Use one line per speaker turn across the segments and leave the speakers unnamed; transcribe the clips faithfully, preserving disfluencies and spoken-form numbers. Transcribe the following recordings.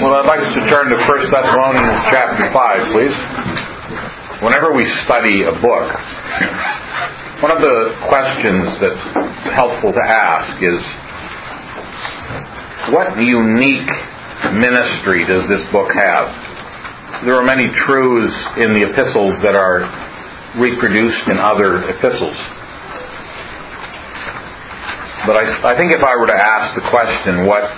Well, I'd like us to turn to First Thessalonians chapter five, please. Whenever we study a book, one of the questions that's helpful to ask is, what unique ministry does this book have? There are many truths in the epistles that are reproduced in other epistles. But I, I think if I were to ask the question, what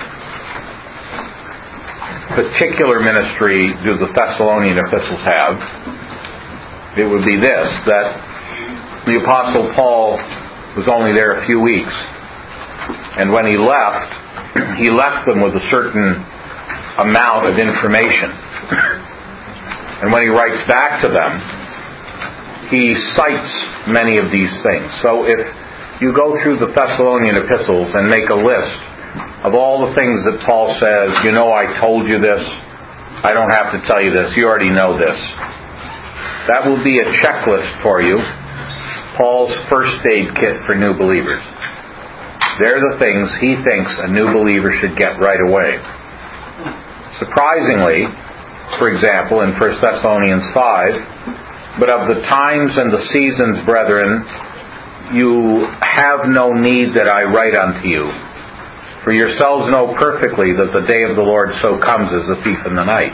particular ministry do the Thessalonian epistles have, it would be this, that the Apostle Paul was only there a few weeks. And when he left, he left them with a certain amount of information. And when he writes back to them, he cites many of these things. So if you go through the Thessalonian epistles and make a list of all the things that Paul says, you know I told you this, I don't have to tell you this, you already know this. That will be a checklist for you, Paul's first aid kit for new believers. They're the things he thinks a new believer should get right away. Surprisingly, for example, in First Thessalonians five, but of the times and the seasons, brethren, you have no need that I write unto you. For yourselves know perfectly that the day of the Lord so comes as a thief in the night.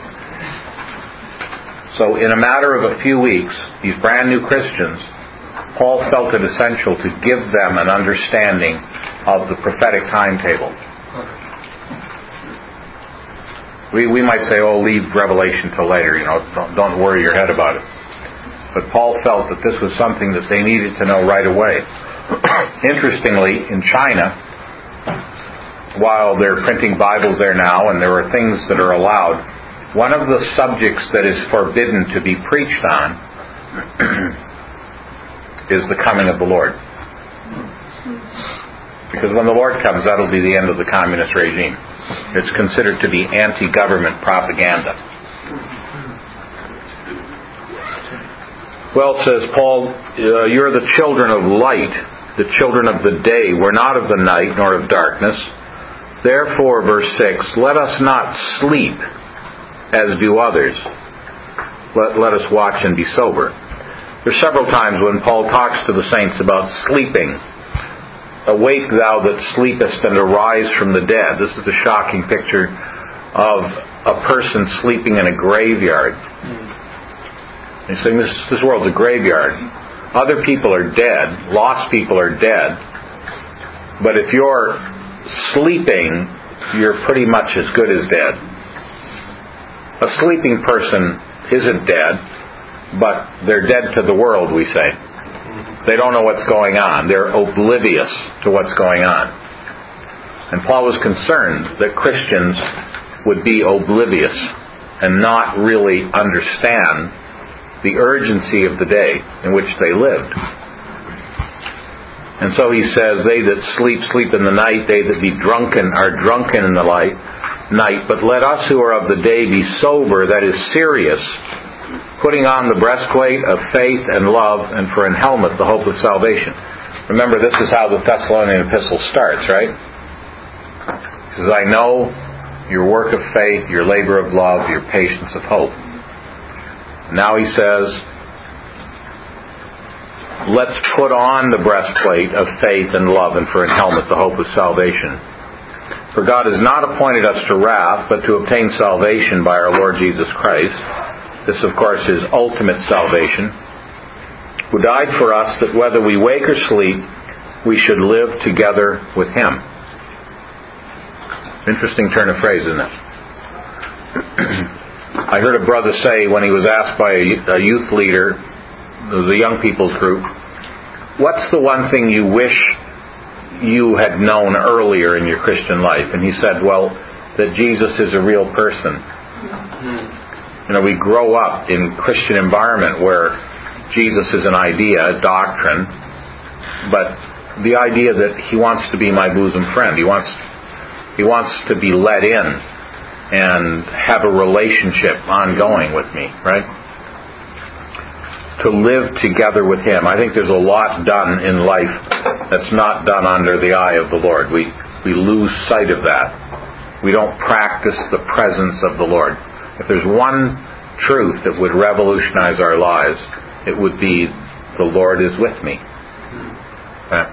So in a matter of a few weeks, these brand new Christians, Paul felt it essential to give them an understanding of the prophetic timetable. We we might say, oh, leave Revelation till later, you know, don't, don't worry your head about it. But Paul felt that this was something that they needed to know right away. Interestingly, in China, while they're printing Bibles there now and there are things that are allowed, one of the subjects that is forbidden to be preached on is the coming of the Lord. Because when the Lord comes, that'll be the end of the communist regime. It's considered to be anti-government propaganda. Well, says Paul, uh, you're the children of light, the children of the day. We're not of the night nor of darkness. Therefore, verse six, let us not sleep as do others. Let, let us watch and be sober. There's several times when Paul talks to the saints about sleeping. Awake thou that sleepest and arise from the dead. This is a shocking picture of a person sleeping in a graveyard. He's saying this, this world's a graveyard. Other people are dead. Lost people are dead. But if you're sleeping, you're pretty much as good as dead. A sleeping person isn't dead, but they're dead to the world, we say. They don't know what's going on. They're oblivious to what's going on. And Paul was concerned that Christians would be oblivious and not really understand the urgency of the day in which they lived. And so he says, they that sleep, sleep in the night. They that be drunken are drunken in the light, night. But let us who are of the day be sober, that is serious, putting on the breastplate of faith and love, and for an helmet the hope of salvation. Remember, this is how the Thessalonian epistle starts, right? He says, I know your work of faith, your labor of love, your patience of hope. Now he says, let's put on the breastplate of faith and love, and for an helmet the hope of salvation. For God has not appointed us to wrath, but to obtain salvation by our Lord Jesus Christ. This, of course, is ultimate salvation. Who died for us, that whether we wake or sleep, we should live together with Him. Interesting turn of phrase, isn't it? I heard a brother say when he was asked by a youth leader, it was a young people's group, what's the one thing you wish you had known earlier in your Christian life? And he said, well, that Jesus is a real person. You know, we grow up in Christian environment where Jesus is an idea, a doctrine, but the idea that He wants to be my bosom friend. He wants, He wants to be let in and have a relationship ongoing with me, right? To live together with Him. I think there's a lot done in life that's not done under the eye of the Lord. We we lose sight of that. we don't practice the presence of the Lord. If there's one truth that would revolutionize our lives, it would be the Lord is with me. Okay?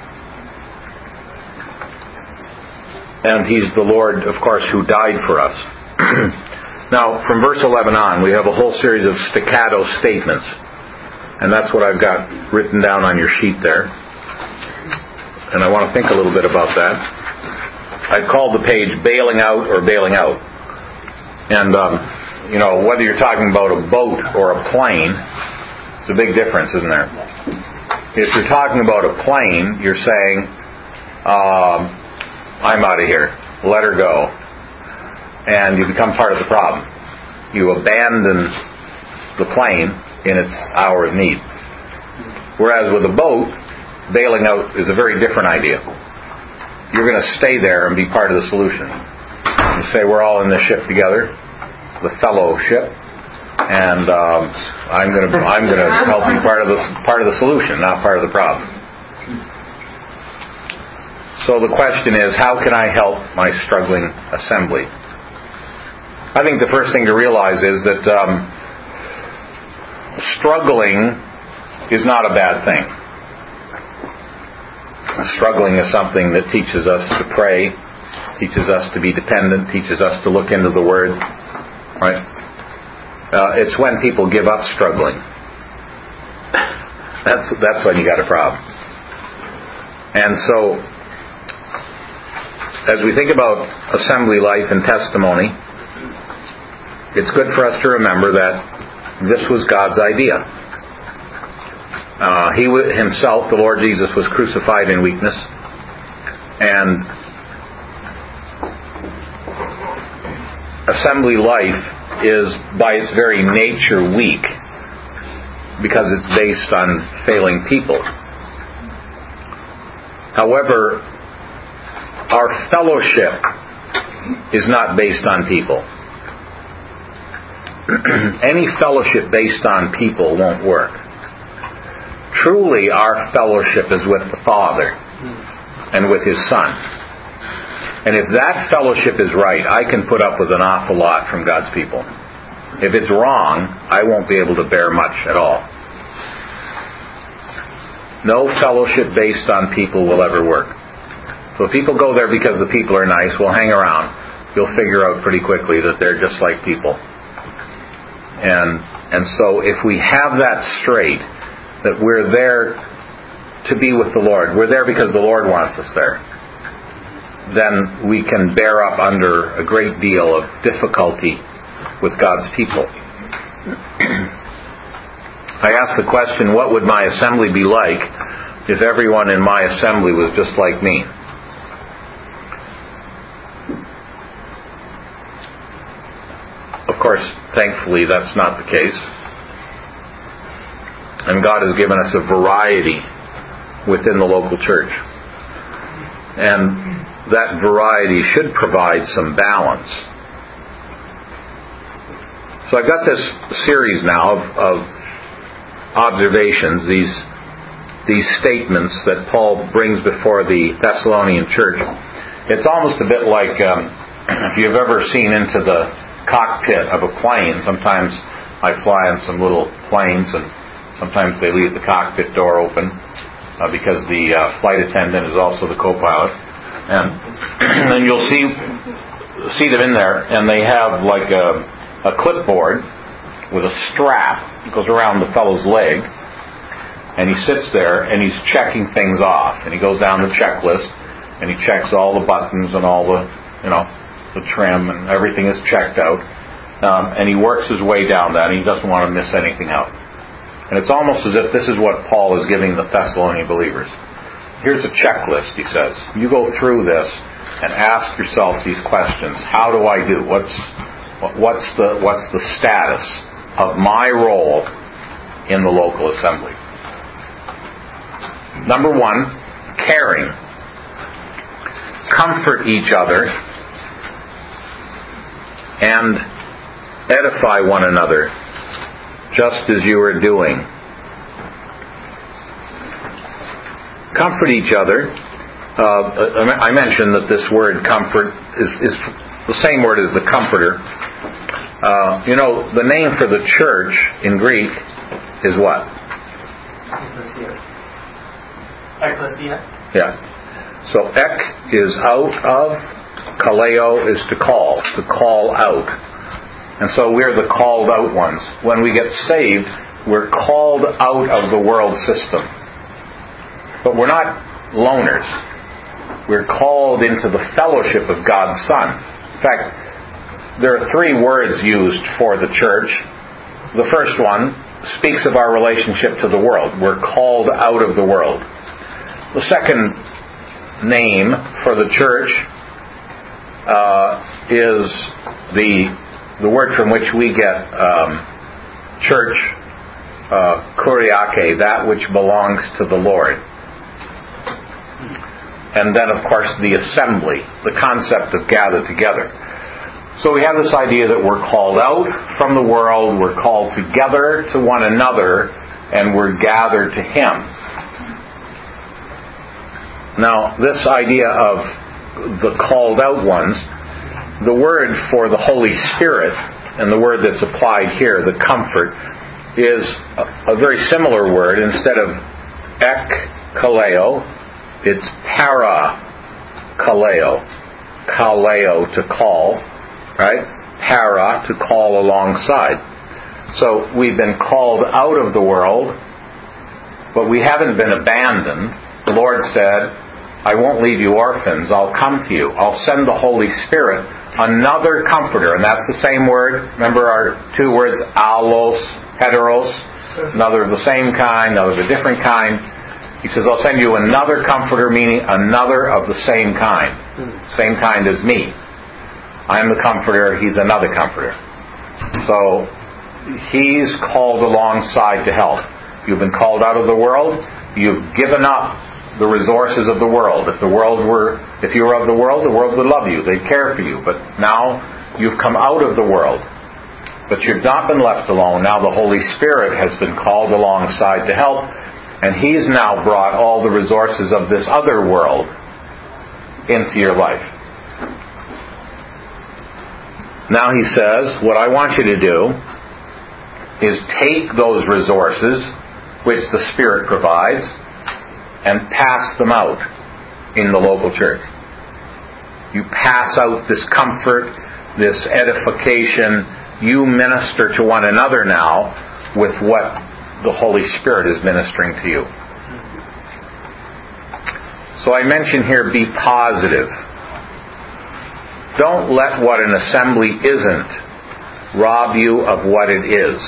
And He's the Lord, of course, who died for us. Now, from verse eleven on, we have a whole series of staccato statements. And that's what I've got written down on your sheet there. And I want to think a little bit about that. I've called the page Bailing Out or Bailing Out. And, um, you know, whether you're talking about a boat or a plane, it's a big difference, isn't there? If you're talking about a plane, you're saying, um, I'm out of here. Let her go. And you become part of the problem. You abandon the plane in its hour of need. Whereas with a boat, bailing out is a very different idea. You're going to stay there and be part of the solution. You say we're all in this ship together, the fellowship, and um, I'm going to I'm going to help you part of the part of the solution, not part of the problem. So the question is, how can I help my struggling assembly? I think the first thing to realize is that um, struggling is not a bad thing. Struggling is something that teaches us to pray, teaches us to be dependent, teaches us to look into the Word. Right? Uh, it's when people give up struggling. That's that's when you got a problem. And so, as we think about assembly life and testimony, it's good for us to remember that this was God's idea. Uh, he himself, the Lord Jesus, was crucified in weakness. And assembly life is, by its very nature, weak because it's based on failing people. However, our fellowship is not based on people. Any fellowship based on people won't work. Truly, our fellowship is with the Father and with His Son. And if that fellowship is right, I can put up with an awful lot from God's people. If it's wrong, I won't be able to bear much at all. No fellowship based on people will ever work. So if people go there because the people are nice, well, hang around. You'll figure out pretty quickly that they're just like people. And and so if we have that straight, that we're there to be with the Lord, we're there because the Lord wants us there, then we can bear up under a great deal of difficulty with God's people. I asked the question, what would my assembly be like if everyone in my assembly was just like me? Of course, thankfully, that's not the case. And God has given us a variety within the local church. And that variety should provide some balance. So I've got this series now of, of observations, these these statements that Paul brings before the Thessalonian church. It's almost a bit like um, if you've ever seen into the cockpit of a plane. Sometimes I fly on some little planes, and sometimes they leave the cockpit door open uh, because the uh, flight attendant is also the co-pilot. And then you'll see see them in there, and they have like a, a clipboard with a strap that goes around the fellow's leg, and he sits there and he's checking things off, and he goes down the checklist and he checks all the buttons and all the, you know, the trim, and everything is checked out, um, and he works his way down that, and he doesn't want to miss anything out. And it's almost as if this is what Paul is giving the Thessalonian believers. Here's a checklist, he says. You go through this and ask yourself these questions. How do I do? What's what's the what's the status of my role in the local assembly? Number one, caring. Comfort each other and edify one another, just as you are doing. Comfort each other. Uh, I mentioned that this word comfort is, is the same word as the Comforter. Uh, you know, the name for the church in Greek is what?
Ecclesia. Ecclesia.
Yeah. So ek is out of, kaleo is to call, to call out. And so we're the called out ones. When we get saved, we're called out of the world system. But we're not loners. We're called into the fellowship of God's Son. In fact, there are three words used for the church. The first one speaks of our relationship to the world. We're called out of the world. The second name for the church uh, is the the word from which we get um, church, uh, kuriake, that which belongs to the Lord. And then, of course, the assembly, the concept of gathered together. So we have this idea that we're called out from the world, we're called together to one another, and we're gathered to Him. Now, this idea of the called out ones, the word for the Holy Spirit, and the word that's applied here, the comfort, is a, a very similar word. Instead of ek kaleo, it's para kaleo. Kaleo, to call. Right? Para, to call alongside. So we've been called out of the world, but we haven't been abandoned. The Lord said, I won't leave you orphans. I'll come to you. I'll send the Holy Spirit, another comforter. And that's the same word. Remember our two words, allos, heteros. Another of the same kind, another of a different kind. He says, I'll send you another comforter, meaning another of the same kind. Same kind as me. I'm the comforter, He's another comforter. So, He's called alongside to help. You've been called out of the world. You've given up the resources of the world. If the world were, if you were of the world, the world would love you. They'd care for you. But now, you've come out of the world. But you've not been left alone. Now the Holy Spirit has been called alongside to help. And He's now brought all the resources of this other world into your life. Now He says, what I want you to do is take those resources which the Spirit provides and pass them out in the local church. You pass out this comfort, this edification. You minister to one another now with what the Holy Spirit is ministering to you. So I mention here, be positive. Don't let what an assembly isn't rob you of what it is.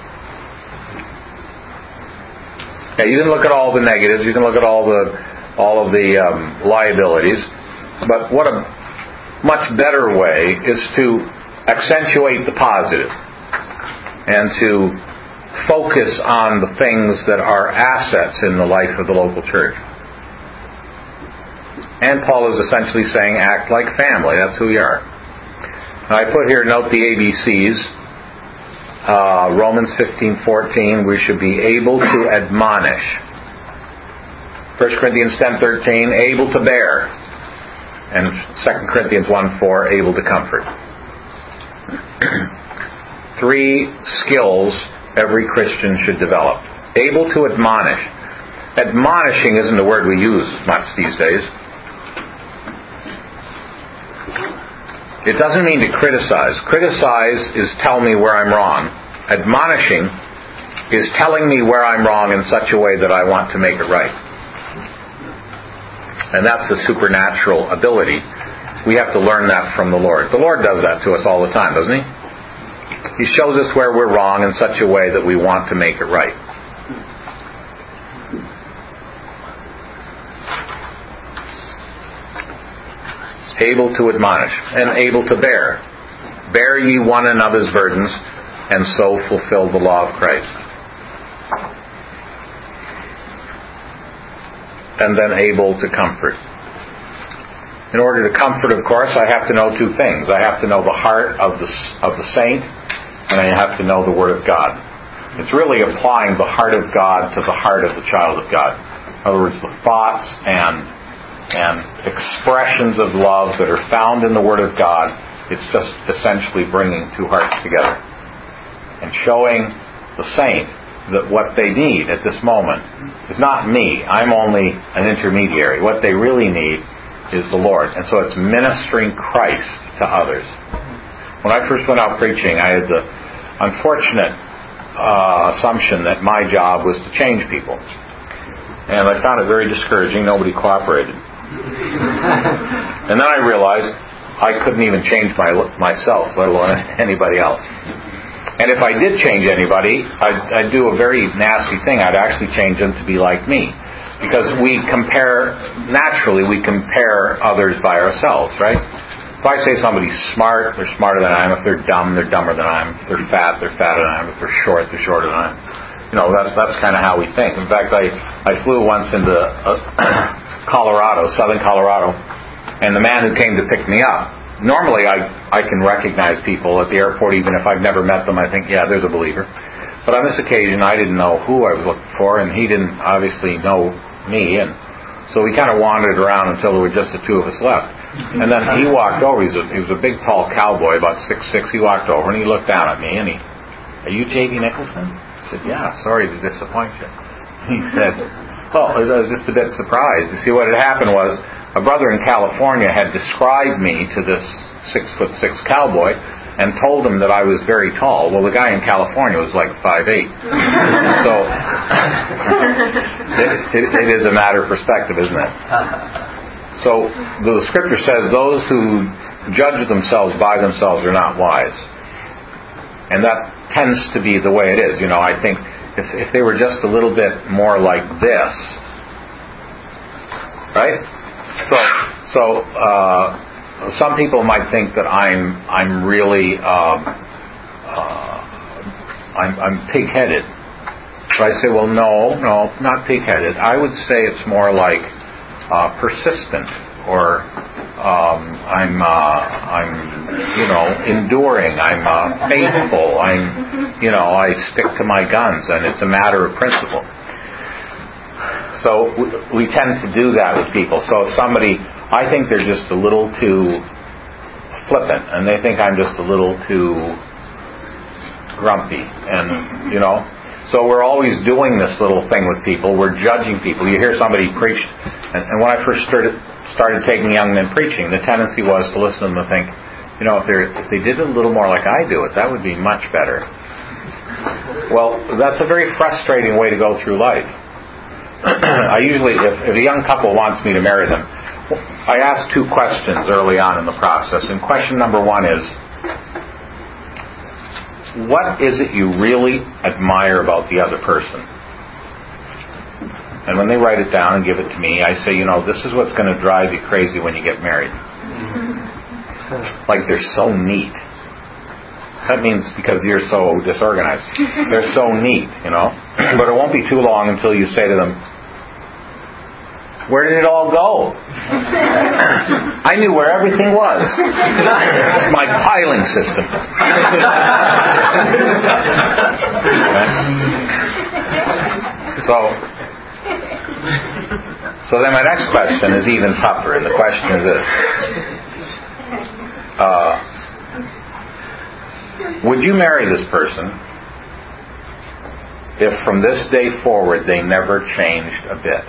Now, you can look at all the negatives, you can look at all the all of the um, liabilities, but what a much better way is to accentuate the positive and to focus on the things that are assets in the life of the local church. And Paul is essentially saying, act like family. That's who we are. Now, I put here, note the A B Cs. Uh, Romans fifteen fourteen, we should be able to admonish. First Corinthians ten thirteen, able to bear. And Second Corinthians one four, able to comfort. Three skills every Christian should develop. Able to admonish. Admonishing isn't a word we use much these days. It doesn't mean to criticize. Criticize is tell me where I'm wrong. Admonishing is telling me where I'm wrong in such a way that I want to make it right. And that's the supernatural ability. We have to learn that from the Lord. The Lord does that to us all the time, doesn't He? He shows us where we're wrong in such a way that we want to make it right. Able to admonish and able to bear. Bear ye one another's burdens, and so fulfill the law of Christ. And then able to comfort. In order to comfort, of course, I have to know two things. I have to know the heart of the of the saint, and I have to know the Word of God. It's really applying the heart of God to the heart of the child of God. In other words, the thoughts and and expressions of love that are found in the Word of God It's just essentially bringing two hearts together and showing the saint that what they need at this moment is not me. I'm only an intermediary. What they really need is the Lord. And so it's ministering Christ to others. When I first went out preaching, I had the unfortunate uh, assumption that my job was to change people. And I found it very discouraging. Nobody cooperated. And then I realized I couldn't even change my, myself, let alone anybody else. And if I did change anybody, I'd, I'd do a very nasty thing. I'd actually change them to be like me. Because we compare, naturally, we compare others by ourselves, right? If I say somebody's smart, they're smarter than I am. If they're dumb, they're dumber than I am. If they're fat, they're fatter than I am. If they're short, they're shorter than I am. You know, that's, that's kind of how we think. In fact, I, I flew once into uh, Colorado, southern Colorado, and the man who came to pick me up, normally I, I can recognize people at the airport, even if I've never met them. I think, yeah, there's a believer. But on this occasion, I didn't know who I was looking for, and he didn't obviously know me. And so we kind of wandered around until there were just the two of us left. And then he walked over. He was a, he was a big, tall cowboy, about six foot six. He walked over, and he looked down at me, and he, "Are you J B Nicholson?" I said, "Yeah, sorry to disappoint you." He said, well, I was just a bit surprised. You see, what had happened was, a brother in California had described me to this six foot six cowboy and told him that I was very tall. Well, the guy in California was like five eight. So it, it, it is a matter of perspective, isn't it? So the Scripture says those who judge themselves by themselves are not wise. And that tends to be the way it is. You know, I think if, if they were just a little bit more like this, right? So, so uh, some people might think that I'm I'm really um, uh, I'm, I'm pig-headed. But I say, well, no, no, not pig-headed. I would say it's more like uh, persistent, or um, I'm uh, I'm you know enduring. I'm uh, faithful. I'm you know I stick to my guns, and it's a matter of principle. So we tend to do that with people. So if somebody, I think they're just a little too flippant, and they think I'm just a little too grumpy, and you know. So we're always doing this little thing with people. We're judging people. You hear somebody preach, and, and when I first started started taking young men preaching, the tendency was to listen to them and think, you know, if they if they did it a little more like I do it, that would be much better. Well, that's a very frustrating way to go through life. I usually, if, if a young couple wants me to marry them, I ask two questions early on in the process. And question number one is, what is it you really admire about the other person? And when they write it down and give it to me, I say, you know, this is what's going to drive you crazy when you get married. Like, they're so neat. That means because you're so disorganized. They're so neat, you know. But it won't be too long until you say to them, where did it all go? I knew where everything was. It's my piling system. So, so then my next question is even tougher, and the question is this. Uh, would you marry this person if from this day forward they never changed a bit?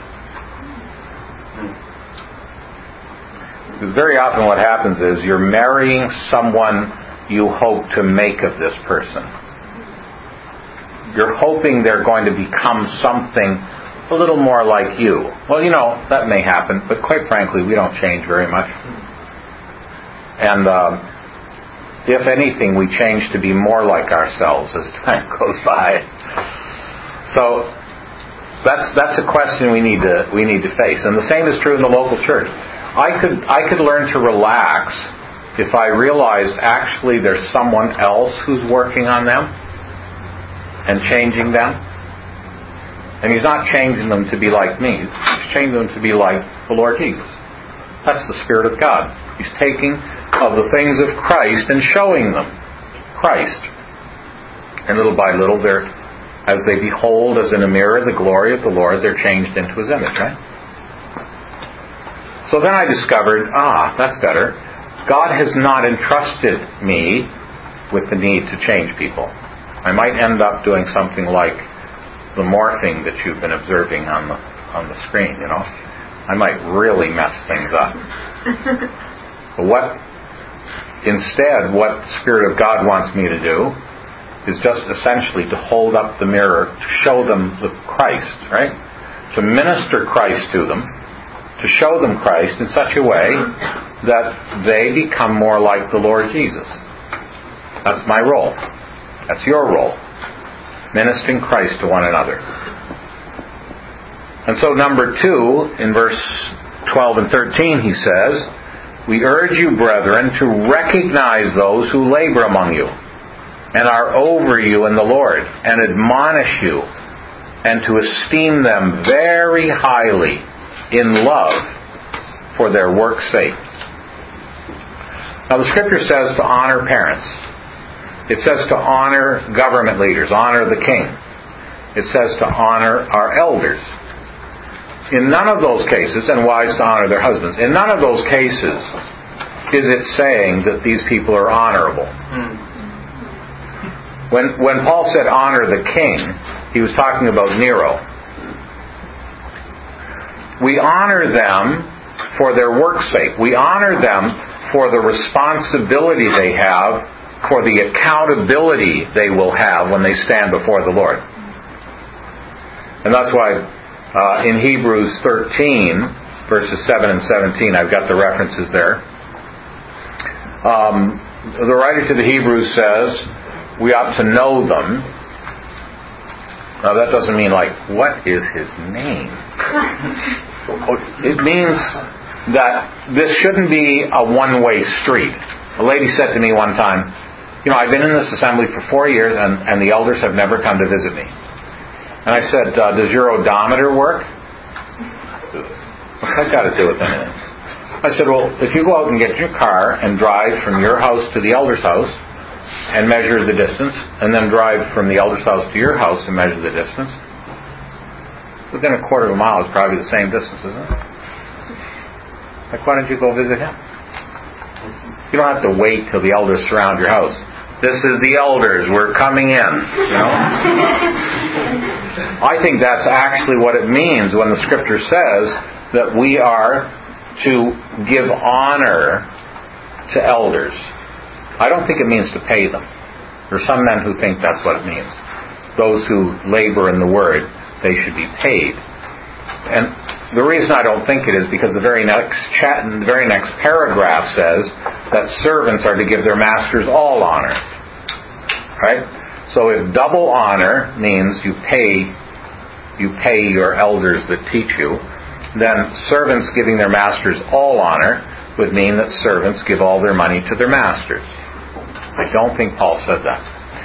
Because very often what happens is you're marrying someone you hope to make of this person. You're hoping they're going to become something a little more like you. Well, you know, that may happen, but quite frankly, we don't change very much. And uh, if anything, we change to be more like ourselves as time goes by. So that's that's a question we need to we need to face. And the same is true in the local church. I could I could learn to relax if I realized actually there's someone else who's working on them and changing them. And He's not changing them to be like me. He's changing them to be like the Lord Jesus. That's the Spirit of God. He's taking of the things of Christ and showing them Christ. And little by little, they're, as they behold as in a mirror the glory of the Lord, they're changed into His image, right? So then I discovered, ah, that's better. God has not entrusted me with the need to change people. I might end up doing something like the morphing that you've been observing on the on the screen, you know. I might really mess things up. But what, instead, what the Spirit of God wants me to do is just essentially to hold up the mirror, to show them the Christ, right? To minister Christ to them, to show them Christ in such a way that they become more like the Lord Jesus. That's my role. That's your role. Ministering Christ to one another. And so number two, in verse twelve and thirteen, he says, we urge you, brethren, to recognize those who labor among you and are over you in the Lord, and admonish you, and to esteem them very highly in love for their work's sake. Now the Scripture says to honor parents. It says to honor government leaders, honor the king. It says to honor our elders. In none of those cases, and wives to honor their husbands, in none of those cases is it saying that these people are honorable. When, when Paul said honor the king, he was talking about Nero. We honor them for their work's sake. We honor them for the responsibility they have, for the accountability they will have when they stand before the Lord. And that's why uh, in Hebrews thirteen, verses seven and seventeen, I've got the references there. Um, the writer to the Hebrews says, we ought to know them. Now that doesn't mean like, what is his name? It means that this shouldn't be a one-way street. A lady said to me one time, you know, I've been in this assembly for four years and, and the elders have never come to visit me. And I said, uh, does your odometer work? What's that got to do with anything? I said, well, if you go out and get your car and drive from your house to the elder's house and measure the distance, and then drive from the elder's house to your house and measure the distance, within a quarter of a mile is probably the same distance, isn't it? Like, why don't you go visit him? You don't have to wait till the elders surround your house. This is the elders. We're coming in. You know? I think that's actually what it means when the Scripture says that we are to give honor to elders. I don't think it means to pay them. There are some men who think that's what it means. Those who labor in the Word, they should be paid. And the reason I don't think it is because the very next chat, the very next paragraph says that servants are to give their masters all honor. Right? So if double honor means you pay you pay your elders that teach you, then servants giving their masters all honor would mean that servants give all their money to their masters. I don't think Paul said that.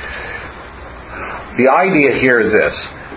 The idea here is this.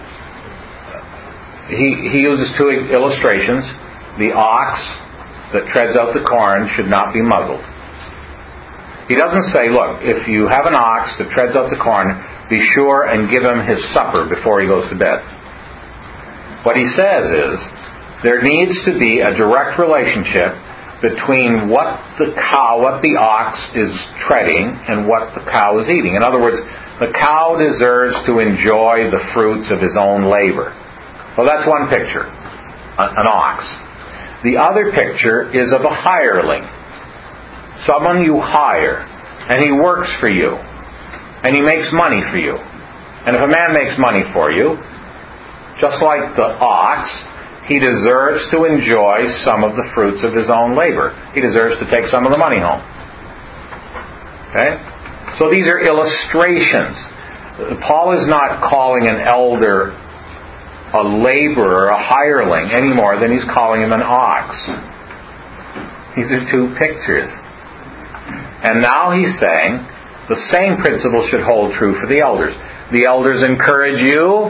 He, he uses two illustrations. The ox that treads out the corn should not be muzzled. He doesn't say, look, if you have an ox that treads out the corn, be sure and give him his supper before he goes to bed. What he says is, there needs to be a direct relationship between what the cow, what the ox is treading, and what the cow is eating. In other words, the cow deserves to enjoy the fruits of his own labor. Well, that's one picture, an ox. The other picture is of a hireling. Someone you hire, and he works for you, and he makes money for you. And if a man makes money for you, just like the ox, he deserves to enjoy some of the fruits of his own labor. He deserves to take some of the money home. Okay? So these are illustrations. Paul is not calling an elder a laborer, a hireling, any more than he's calling him an ox. These are two pictures. And now he's saying the same principle should hold true for the elders. The elders encourage you,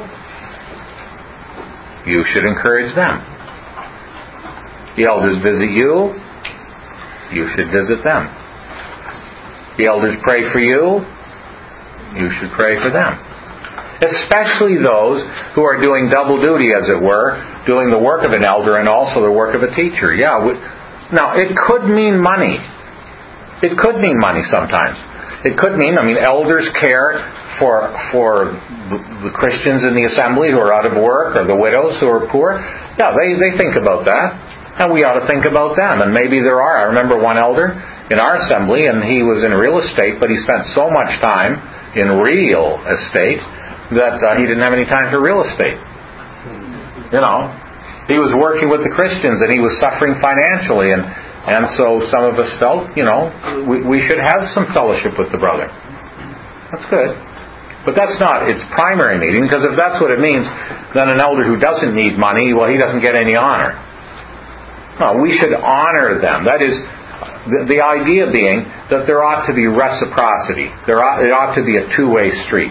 you should encourage them. The elders visit you, you should visit them. The elders pray for you, you should pray for them. Especially those who are doing double duty, as it were, doing the work of an elder and also the work of a teacher. Yeah. Now, it could mean money. It could mean money sometimes. It could mean, I mean, elders care for for the, the Christians in the assembly who are out of work, or the widows who are poor. Yeah, they, they think about that. And we ought to think about them. And maybe there are. I remember one elder in our assembly, and he was in real estate, but he spent so much time in real estate that uh, he didn't have any time for real estate. You know, he was working with the Christians, and he was suffering financially, and, and so some of us felt, you know, we, we should have some fellowship with the brother. That's good. But that's not its primary meaning, because if that's what it means, then an elder who doesn't need money, well, he doesn't get any honor. No, we should honor them. That is, the, the idea being that there ought to be reciprocity. There ought, it ought to be a two-way street.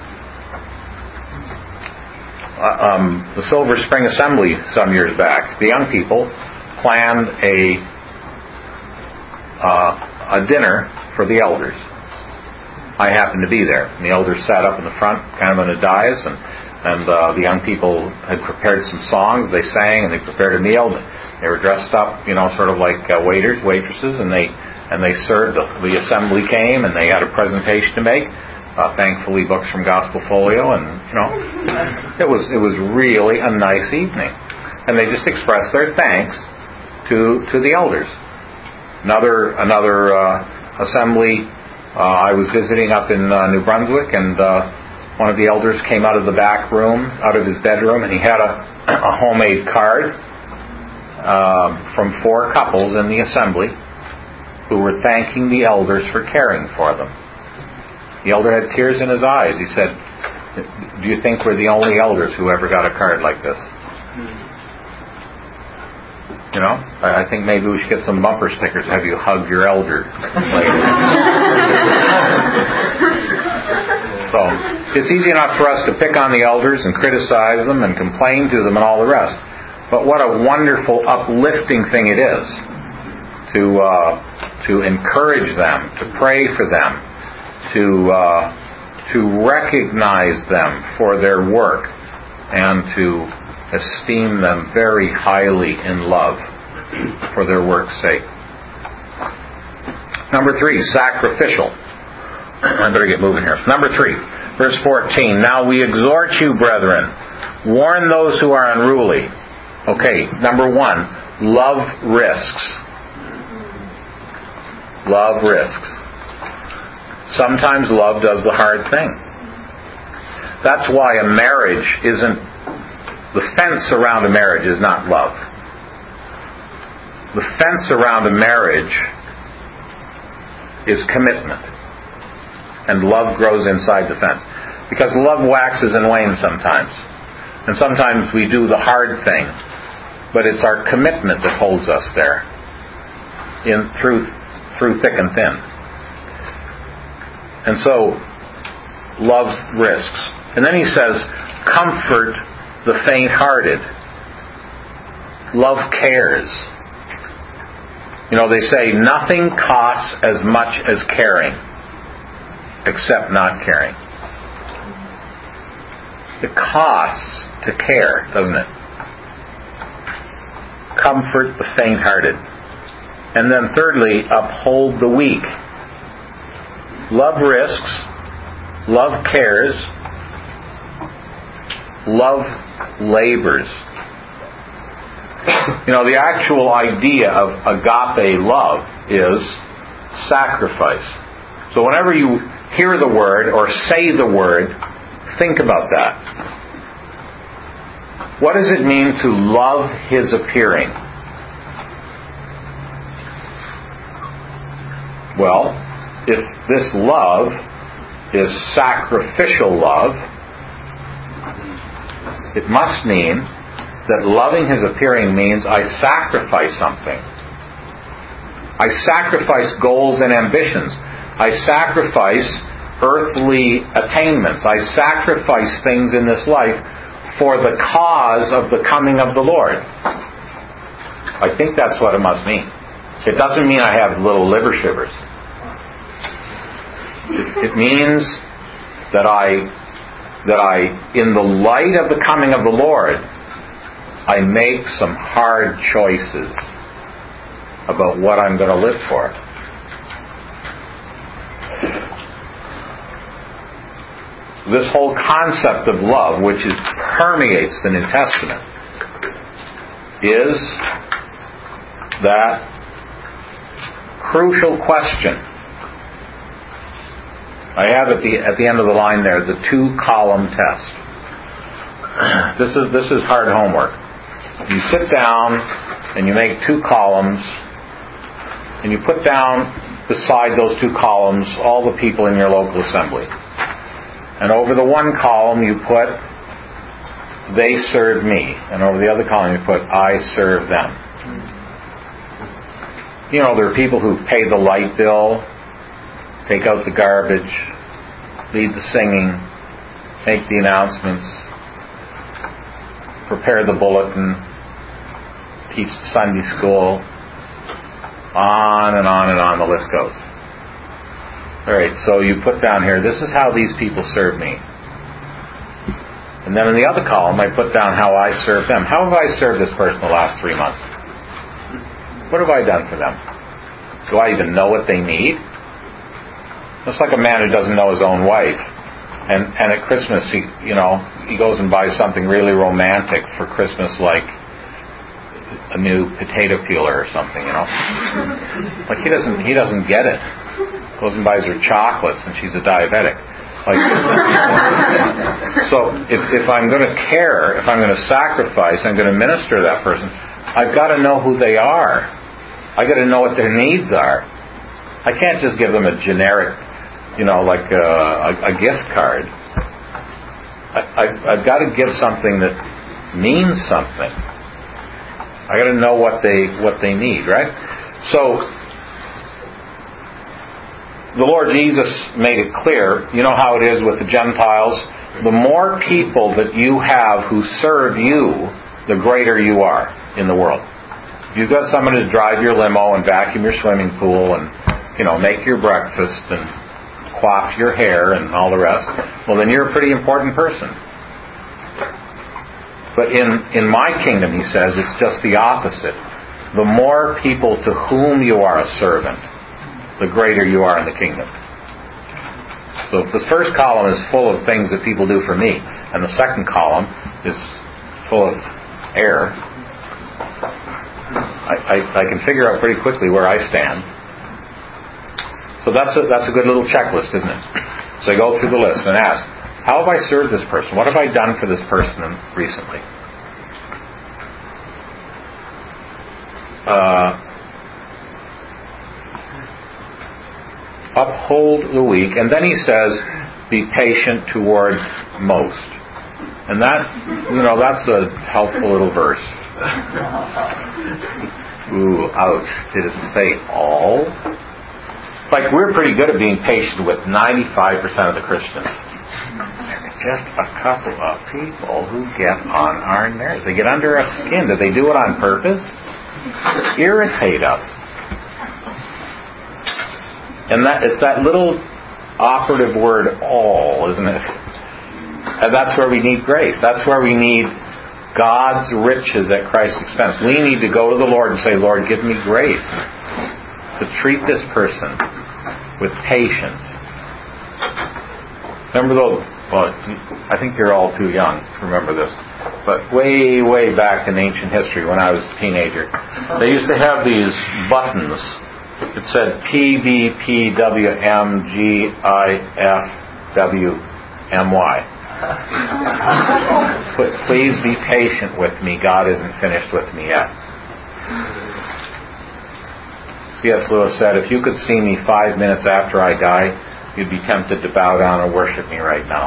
Uh, um, the Silver Spring Assembly some years back, the young people planned a uh, a dinner for the elders. I happened to be there. And the elders sat up in the front, kind of on a dais, and, and uh, the young people had prepared some songs. They sang, and they prepared a meal. They were dressed up, you know, sort of like uh, waiters, waitresses, and they and they served. The, the assembly came, and they had a presentation to make. Uh, thankfully, books from Gospel Folio, and you know, it was it was really a nice evening. And they just expressed their thanks to to the elders. Another another uh, assembly. Uh, I was visiting up in uh, New Brunswick, and uh, one of the elders came out of the back room, out of his bedroom, and he had a, a homemade card uh, from four couples in the assembly who were thanking the elders for caring for them. The elder had tears in his eyes. He said, "Do you think we're the only elders who ever got a card like this?" You know, I think maybe we should get some bumper stickers. Have you hugged your elder later? So, it's easy enough for us to pick on the elders and criticize them and complain to them and all the rest. But what a wonderful, uplifting thing it is to uh, to encourage them, to pray for them, to uh, to recognize them for their work, and to esteem them very highly in love for their work's sake. Number three, sacrificial. I better get moving here. Number three, verse fourteen. Now we exhort you, brethren, warn those who are unruly. Okay, number one, love risks. Love risks. Sometimes love does the hard thing. That's why a marriage isn't The fence around a marriage is not love. The fence around a marriage is commitment. And love grows inside the fence. Because love waxes and wanes sometimes. And sometimes we do the hard thing. But it's our commitment that holds us there. In through through thick and thin. And so, love risks. And then he says, comfort the faint-hearted. Love cares. You know, they say nothing costs as much as caring, except not caring. It costs to care, doesn't it? Comfort the faint-hearted. And then thirdly, uphold the weak. Love risks. Love cares. Love labors. You know, the actual idea of agape love is sacrifice. So whenever you hear the word or say the word, think about that. What does it mean to love His appearing? Well, if this love is sacrificial love, it must mean that loving His appearing means I sacrifice something. I sacrifice goals and ambitions. I sacrifice earthly attainments. I sacrifice things in this life for the cause of the coming of the Lord. I think that's what it must mean. It doesn't mean I have little liver shivers. It, it means that I that I, in the light of the coming of the Lord, I make some hard choices about what I'm going to live for. this whole concept of love, which is, permeates the New Testament, is that crucial question. I have at the at the end of the line there the two-column test. This is this is hard homework. You sit down and you make two columns, and you put down beside those two columns all the people in your local assembly. And over the one column you put, they serve me. And over the other column you put, I serve them. You know, there are people who pay the light bill, take out the garbage, lead the singing, make the announcements, prepare the bulletin, teach the Sunday school, on and on and on the list goes. Alright, so you put down here, this is how these people serve me. And then in the other column, I put down how I serve them. How have I served this person the last three months? What have I done for them? Do I even know what they need? It's like a man who doesn't know his own wife. And and at Christmas, he you know he goes and buys something really romantic for Christmas, like a new potato peeler or something. You know, like he doesn't he doesn't get it. Goes and buys her chocolates, and she's a diabetic. Like, so if if I'm going to care, if I'm going to sacrifice, I'm going to minister to that person, I've got to know who they are. I got to know what their needs are. I can't just give them a generic, you know, like a, a, a gift card. I, I, I've got to give something that means something. I got to know what they what they need, right? So the Lord Jesus made it clear. You know how it is with the Gentiles. The more people that you have who serve you, the greater you are in the world. If you've got someone to drive your limo and vacuum your swimming pool and, you know, make your breakfast and coif your hair and all the rest, well, then you're a pretty important person. But in, in my kingdom, he says, it's just the opposite. The more people to whom you are a servant, the greater you are in the kingdom. So if the first column is full of things that people do for me, and the second column is full of air, I, I, I can figure out pretty quickly where I stand. So that's a, that's a good little checklist, isn't it? So I go through the list and ask, how have I served this person? What have I done for this person recently? Uh, uphold the weak. And then he says, be patient toward most. And that, you know, that's a helpful little verse. Ooh, ouch. Did it say all? Like, we're pretty good at being patient with ninety-five percent of the Christians. Just a couple of people who get on our nerves. They get under our skin. Do they do it on purpose? To irritate us. And that it's that little operative word, all, isn't it? And that's where we need grace. That's where we need God's riches at Christ's expense. We need to go to the Lord and say, Lord, give me grace to treat this person with patience. Remember those, well, I think you're all too young to remember this, but way, way back in ancient history when I was a teenager, they used to have these buttons. It said P B P W M G I F W M Y. Please be patient with me. God isn't finished with me yet. C S Lewis said, if you could see me five minutes after I die, you'd be tempted to bow down and worship me right now.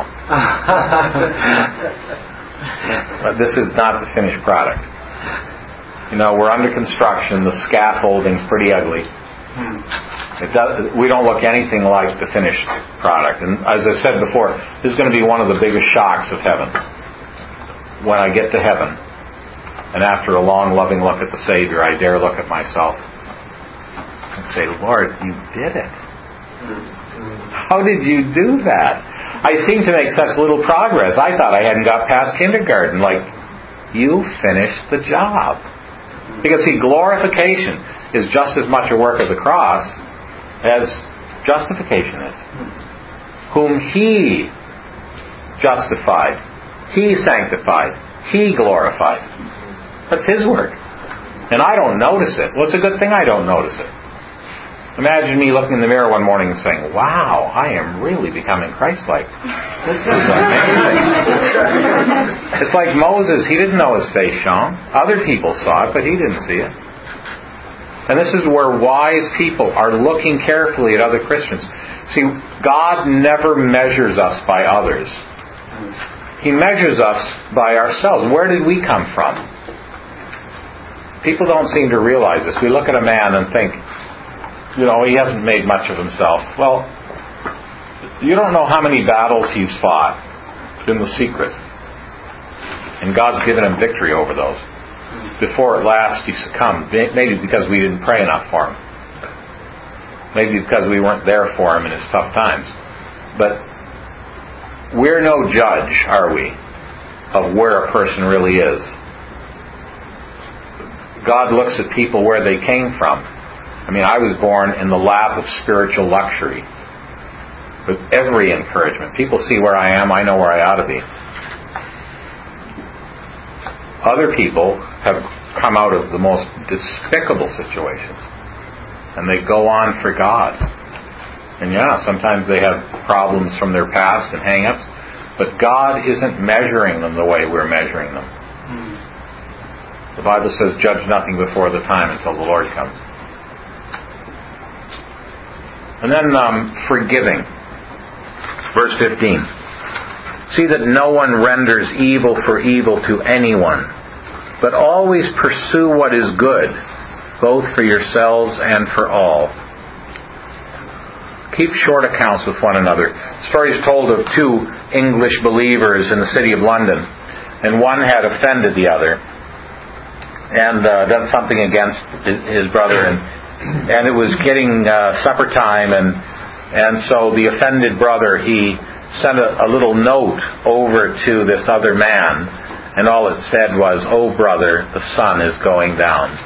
But this is not the finished product. You know, we're under construction. The scaffolding's pretty ugly. It does, we don't look anything like the finished product. And as I said before, this is going to be one of the biggest shocks of heaven. When I get to heaven, and after a long, loving look at the Savior, I dare look at myself and say, Lord, you did it. How did you do that? I seem to make such little progress. I thought I hadn't got past kindergarten. Like, you finished the job. Because, see, glorification is just as much a work of the cross as justification is. Whom He justified. He sanctified. He glorified. That's His work. And I don't notice it. Well, it's a good thing I don't notice it. Imagine me looking in the mirror one morning and saying, wow, I am really becoming Christ-like. This is amazing. It's like Moses. He didn't know his face shone. Other people saw it, but he didn't see it. And this is where wise people are looking carefully at other Christians. See, God never measures us by others. He measures us by ourselves. Where did we come from? People don't seem to realize this. We look at a man and think, you know, he hasn't made much of himself. Well, you don't know how many battles he's fought in the secret. And God's given him victory over those. Before at last he succumbed. Maybe because we didn't pray enough for him. Maybe because we weren't there for him in his tough times. But we're no judge, are we, of where a person really is. God looks at people where they came from. I mean, I was born in the lap of spiritual luxury, with every encouragement. People see where I am, I know where I ought to be. Other people have come out of the most despicable situations, and they go on for God. And yeah, sometimes they have problems from their past and hang-ups, but God isn't measuring them the way we're measuring them. The Bible says, judge nothing before the time until the Lord comes. And then um, forgiving. Verse fifteen. See that no one renders evil for evil to anyone, but always pursue what is good, both for yourselves and for all. Keep short accounts with one another. Stories told of two English believers in the city of London, and one had offended the other and uh, done something against his brother, and and it was getting uh, supper time, and and so the offended brother, he sent a, a little note over to this other man, and all it said was, "Oh brother, the sun is going down.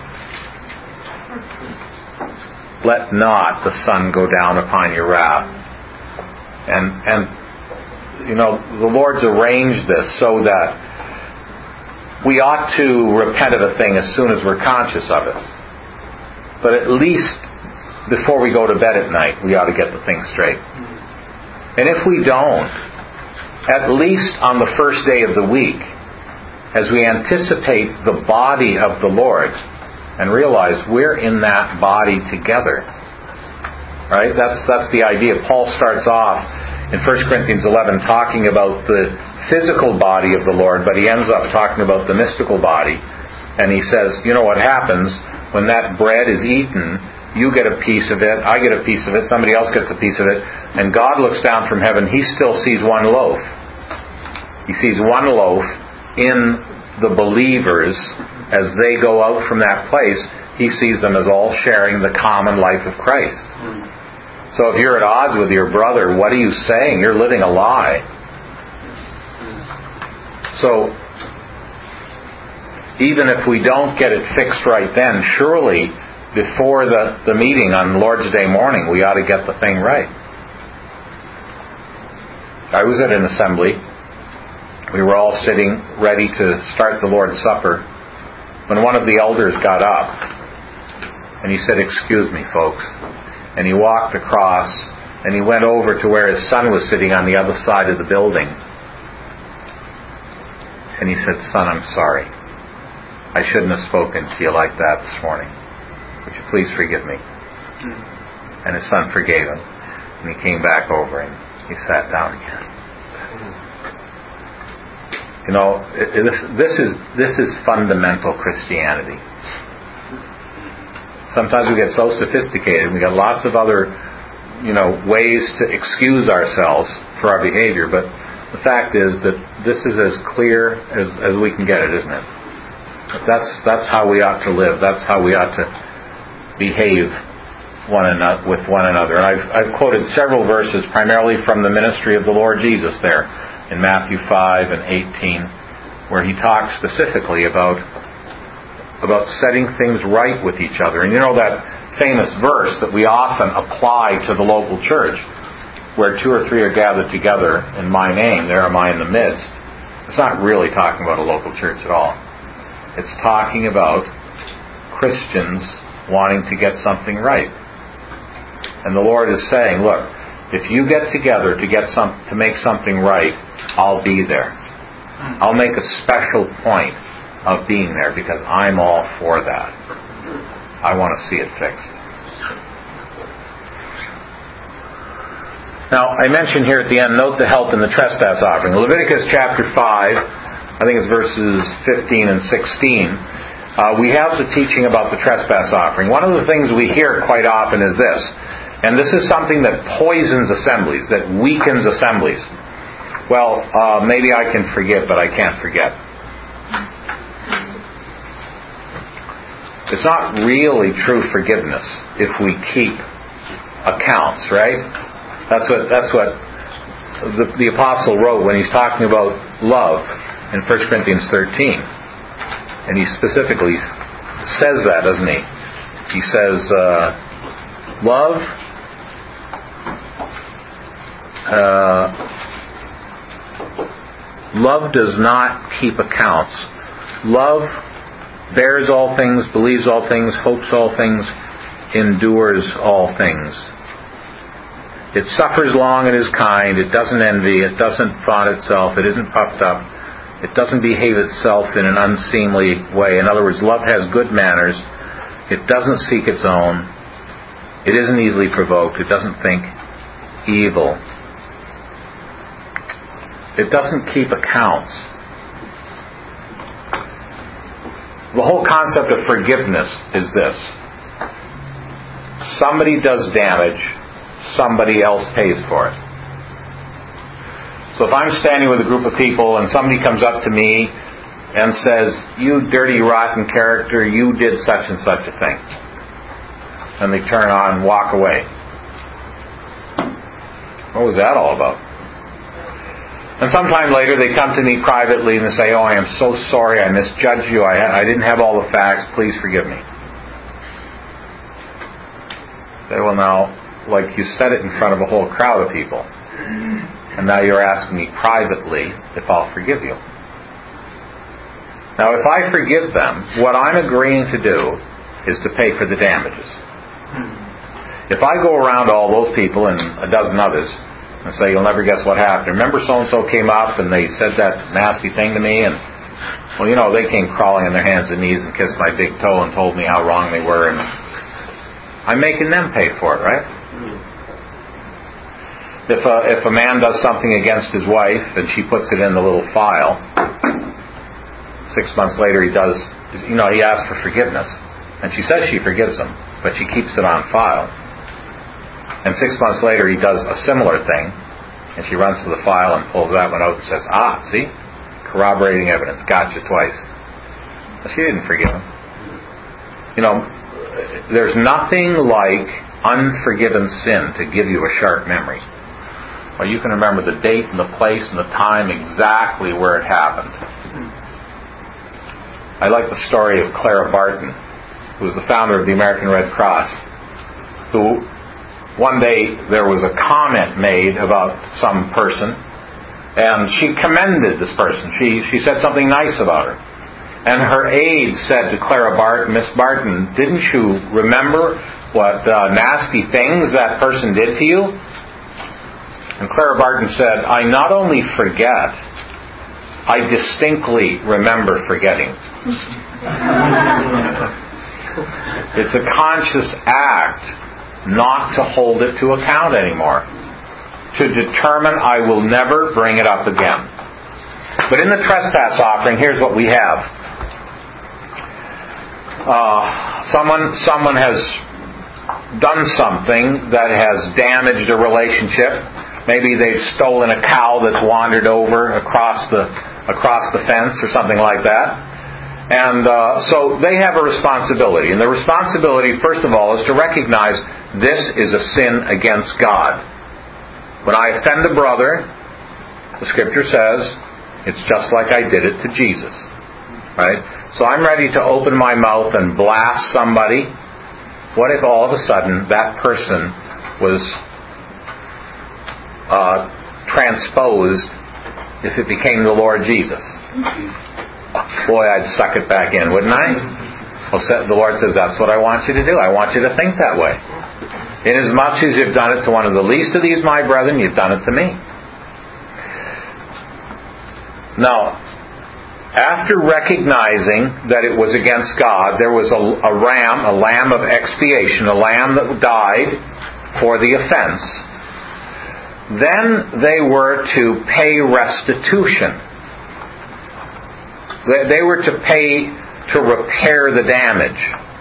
Let not the sun go down upon your wrath." And and you know, the Lord's arranged this so that we ought to repent of a thing as soon as we're conscious of it. But at least before we go to bed at night, we ought to get the thing straight. And if we don't, at least on the first day of the week, as we anticipate the body of the Lord and realize we're in that body together. Right? That's that's the idea. Paul starts off in First Corinthians eleven talking about the physical body of the Lord, but he ends up talking about the mystical body. And he says, you know what happens when that bread is eaten, you get a piece of it, I get a piece of it, somebody else gets a piece of it, and God looks down from heaven, He still sees one loaf. He sees one loaf in the believers as they go out from that place. He sees them as all sharing the common life of Christ. So if you're at odds with your brother, what are you saying? You're living a lie. So even if we don't get it fixed right then, surely before the, the meeting on Lord's Day morning, we ought to get the thing right. I was at an assembly. We were all sitting ready to start the Lord's Supper when one of the elders got up and he said, "Excuse me, folks." And he walked across and he went over to where his son was sitting on the other side of the building. And he said, "Son, I'm sorry. I shouldn't have spoken to you like that this morning. Would you please forgive me?" And his son forgave him. And he came back over and he sat down again. You know, this, this is this is fundamental Christianity. Sometimes we get so sophisticated. We got lots of other, you know, ways to excuse ourselves for our behavior. But the fact is that this is as clear as, as we can get it, isn't it? That's that's how we ought to live. That's how we ought to behave one another with one another. And I've I've quoted several verses, primarily from the ministry of the Lord Jesus there in Matthew five and eighteen, where He talks specifically about about setting things right with each other. And you know that famous verse that we often apply to the local church. where two or three are gathered together in my name, there am I in the midst, it's not really talking about a local church at all. It's talking about Christians wanting to get something right. And the Lord is saying, look, if you get together to get some to make something right, I'll be there. I'll make a special point of being there because I'm all for that. I want to see it fixed. Now, I mentioned here at the end, note the help in the trespass offering. Leviticus chapter five, I think it's verses fifteen and sixteen, uh, we have the teaching about the trespass offering. One of the things we hear quite often is this, and this is something that poisons assemblies, that weakens assemblies. Well, uh, maybe I can forgive, but I can't forget. It's not really true forgiveness if we keep accounts, right? That's what that's what the, the apostle wrote when he's talking about love in First Corinthians thirteen. And he specifically says that, doesn't he? He says, uh, love uh, love does not keep accounts. Love bears all things, believes all things, hopes all things, endures all things. It suffers long and is kind. It doesn't envy. It doesn't vaunt itself. It isn't puffed up. It doesn't behave itself in an unseemly way. In other words, love has good manners. It doesn't seek its own. It isn't easily provoked. It doesn't think evil. It doesn't keep accounts. The whole concept of forgiveness is this. Somebody does damage. Somebody else pays for it. So if I'm standing with a group of people and somebody comes up to me and says, you dirty, rotten character, you did such and such a thing, and they turn on and walk away. What was that all about? And sometime later they come to me privately and they say, oh, I am so sorry, I misjudged you, I, I didn't have all the facts, please forgive me. Say, well now, like you said it in front of a whole crowd of people. And now you're asking me privately if I'll forgive you. Now if I forgive them, what I'm agreeing to do is to pay for the damages. If I go around to all those people and a dozen others and say, you'll never guess what happened. Remember so-and-so came up and they said that nasty thing to me, and well, you know, they came crawling on their hands and knees and kissed my big toe and told me how wrong they were, and I'm making them pay for it, right? If a, if a man does something against his wife and she puts it in the little file, six months later he does, you know, he asks for forgiveness. And she says she forgives him, but she keeps it on file. And six months later he does a similar thing, and she runs to the file and pulls that one out and says, ah, see? Corroborating evidence, gotcha twice. But she didn't forgive him. You know, there's nothing like unforgiven sin to give you a sharp memory. Well, you can remember the date and the place and the time exactly where it happened. I like the story of Clara Barton, who was the founder of the American Red Cross, who one day there was a comment made about some person, and she commended this person. She she said something nice about her. And her aide said to Clara Barton, Miss Barton, didn't you remember what uh, nasty things that person did to you? And Clara Barton said, I not only forget, I distinctly remember forgetting. It's a conscious act not to hold it to account anymore. To determine I will never bring it up again. But in the trespass offering, here's what we have. Uh, someone, someone has done something that has damaged a relationship. Maybe they've stolen a cow that's wandered over across the across the fence or something like that. And uh, so they have a responsibility. And the responsibility, first of all, is to recognize this is a sin against God. When I offend a brother, the Scripture says, it's just like I did it to Jesus. Right? So I'm ready to open my mouth and blast somebody. What if all of a sudden that person was uh, transposed if it became the Lord Jesus? Boy, I'd suck it back in, wouldn't I? Well, the Lord says, that's what I want you to do. I want you to think that way. Inasmuch as you've done it to one of the least of these, my brethren, you've done it to me. Now, after recognizing that it was against God, there was a, a ram, a lamb of expiation, a lamb that died for the offense. Then they were to pay restitution. They, they were to pay to repair the damage.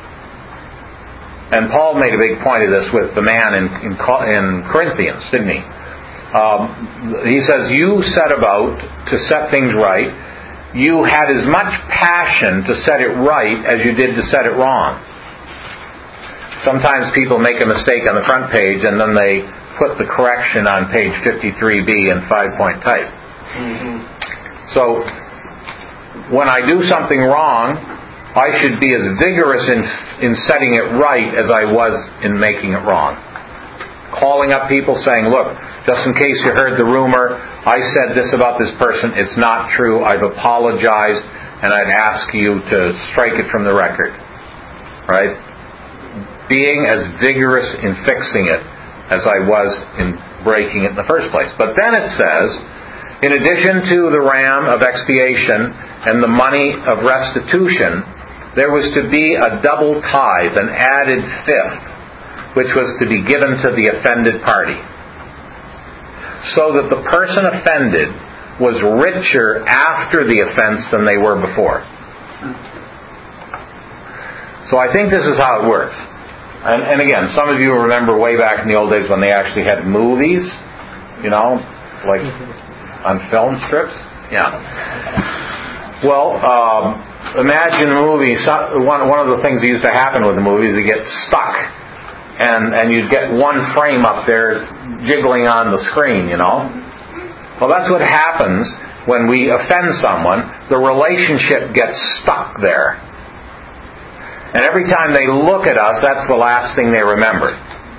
And Paul made a big point of this with the man in, in, in Corinthians, didn't he? Um, he says, you set about to set things right. You had as much passion to set it right as you did to set it wrong. Sometimes people make a mistake on the front page and then they put the correction on page fifty-three B in five-point type. Mm-hmm. So, when I do something wrong, I should be as vigorous in, in setting it right as I was in making it wrong. Calling up people saying, look, just in case you heard the rumor, I said this about this person. It's not true. I've apologized, and I'd ask you to strike it from the record. Right? Being as vigorous in fixing it as I was in breaking it in the first place. But then it says, in addition to the ram of expiation and the money of restitution, there was to be a double tithe, an added fifth, which was to be given to the offended party. So that the person offended was richer after the offense than they were before. So I think this is how it works. And, and again, some of you remember way back in the old days when they actually had movies, you know, like on film strips. Yeah. Well, um, imagine a movie. One, one of the things that used to happen with the movies, you get stuck. And, and you'd get one frame up there jiggling on the screen, you know. Well, that's what happens when we offend someone. The relationship gets stuck there. And every time they look at us, that's the last thing they remember.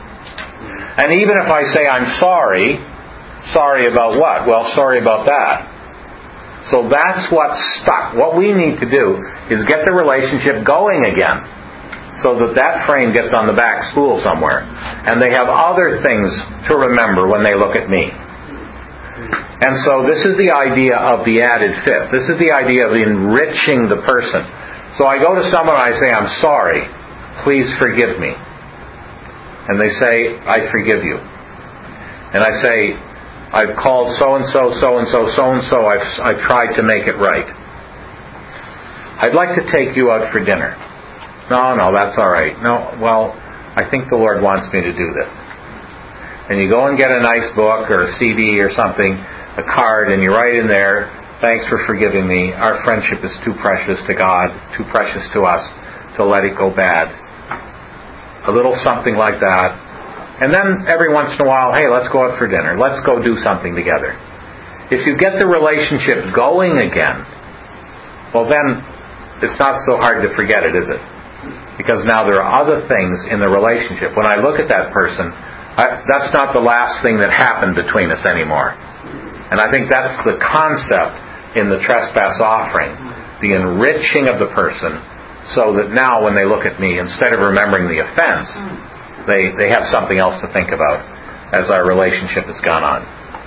And even if I say, I'm sorry, sorry about what? Well, sorry about that. So that's what's stuck. What we need to do is get the relationship going again, so that that frame gets on the back spool somewhere. And they have other things to remember when they look at me. And so this is the idea of the added fifth. This is the idea of enriching the person. So I go to someone and I say, I'm sorry. Please forgive me. And they say, I forgive you. And I say, I've called so-and-so, so-and-so, so-and-so. I've, I've tried to make it right. I'd like to take you out for dinner. No, no, that's all right. No, well, I think the Lord wants me to do this. And you go and get a nice book or a C D or something, a card, and you write in there, thanks for forgiving me. Our friendship is too precious to God, too precious to us to let it go bad. A little something like that. And then every once in a while, hey, let's go out for dinner. Let's go do something together. If you get the relationship going again, well then, it's not so hard to forget it, is it? Because now there are other things in the relationship. When I look at that person, I, that's not the last thing that happened between us anymore. And I think that's the concept in the trespass offering. The enriching of the person, so that now when they look at me, instead of remembering the offense, they, they have something else to think about as our relationship has gone on.